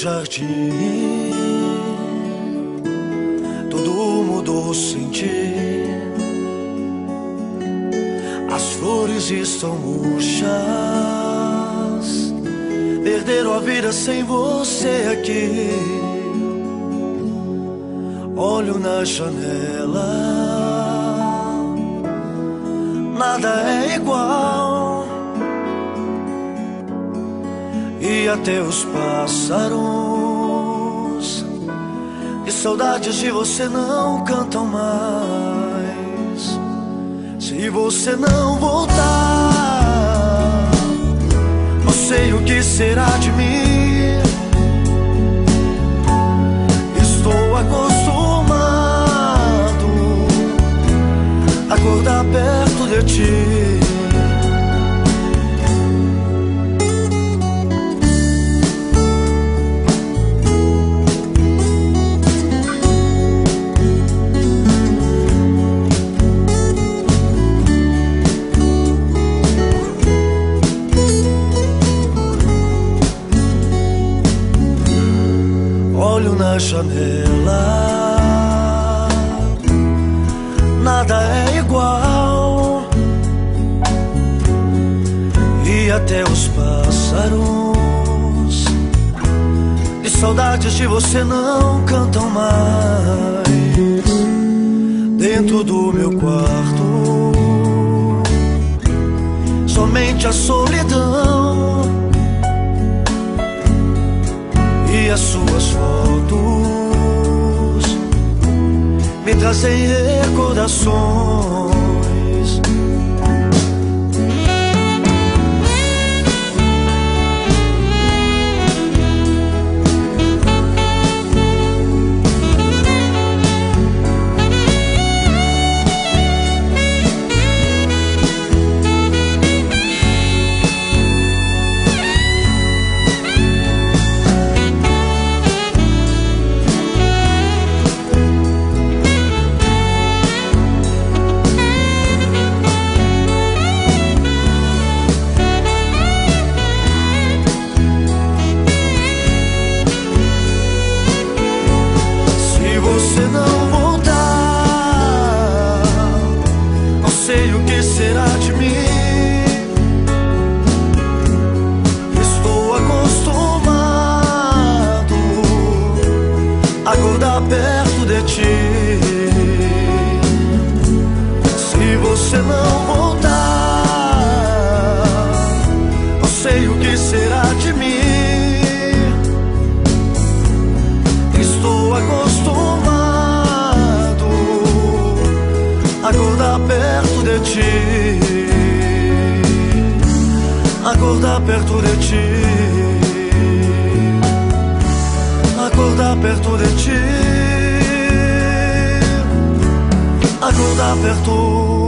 jardim, tudo mudou sem ti. As flores estão murchas, perderam a vida sem você aqui. Olho na janela, nada é igual, e até os pássaros de saudades de você não cantam mais. Se você não voltar, não sei o que será de mim. Estou acostumado a acordar perto de ti. Olho na janela, nada é igual, e até os pássaros de saudades de você não cantam mais. Dentro do meu quarto, somente a solidão e as suas fotos me trazem recordações. Se não voltar, não sei o que será de mim. Estou acostumado a acordar perto de ti. Se você não voltar, não sei o que será de mim. Estou acostumado acordar perto de ti, acordar perto de ti, acordar perto de ti, acordar perto.